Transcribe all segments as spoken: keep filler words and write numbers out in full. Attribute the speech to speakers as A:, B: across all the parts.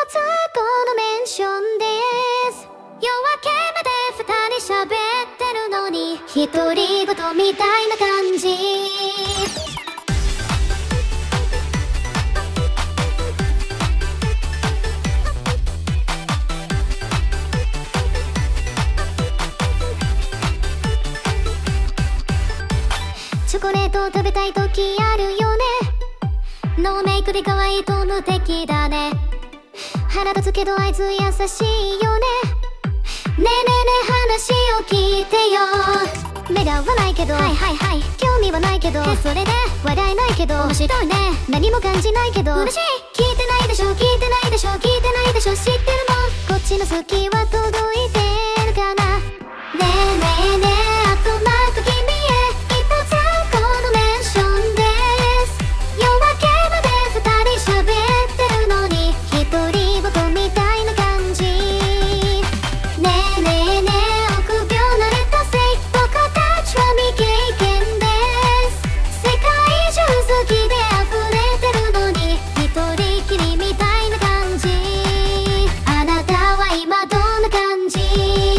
A: つこのメンションです。夜明けまで二人喋ってるのに独り言みたいな感じ。チョコレート食べたい時あるよね。ノーメイクで可愛いと無敵だね。腹立つけどあいつ優しいよね。ねえねえねえ話を聞いてよ。目が合わないけどはいはいはい興味はないけどそれで笑えないけど面白いね。何も感じないけど嬉しい。聞いてないでしょ聞いてないでしょ聞いてないでしょ知ってるもんこっちの好きは届いてるかな。ねえねえねえあとなく君へ一発このメンションです。夜明けまで二人喋ってるのに独り言みたいな感じ。ねえねえねえ臆病なレッドセイ僕たちは未経験です。世界中好きで溢れてるのに一人きりみたいな感じ。あなたは今どんな感じ。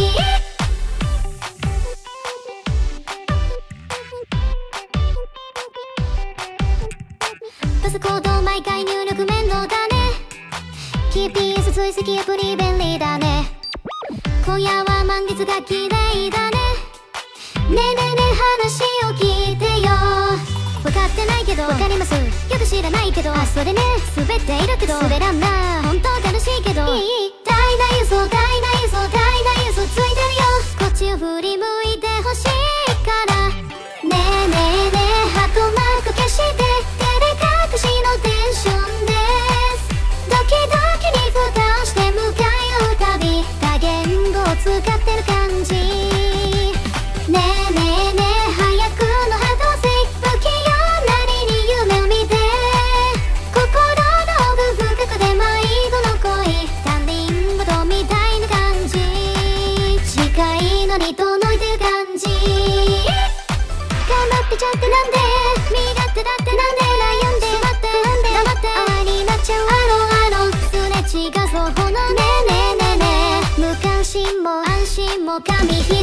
A: パスコード毎回入力面倒だね。 キーピーエス 追跡アプリ便利だね。今夜は満月が綺麗だね。ねえねえねえ話を聞いてよ。分かってないけど分かりますよく知らないけどあそれね滑っているけど滑らんな本当楽しいけどいい大な嘘大な嘘大な嘘ついてるよ。こっちを振り向いてほしいから。ねえねえねえハートマーク消して照れ隠しのテンションです。ドキドキに蓋をして向かい合うたび多言語を使ってる感じ。ねえねえねえ早くの波動性不器用なりに夢を見て心の奥深くで迷子の恋他人事みたいな感じ。近いのに届いてる感じ。頑張ってちゃってなんで身勝手だってなんで悩んで待ってなんで黙って愛になっちゃうあのあのすれ違うそうほのねえねえねえねえ無関心も安心も紙一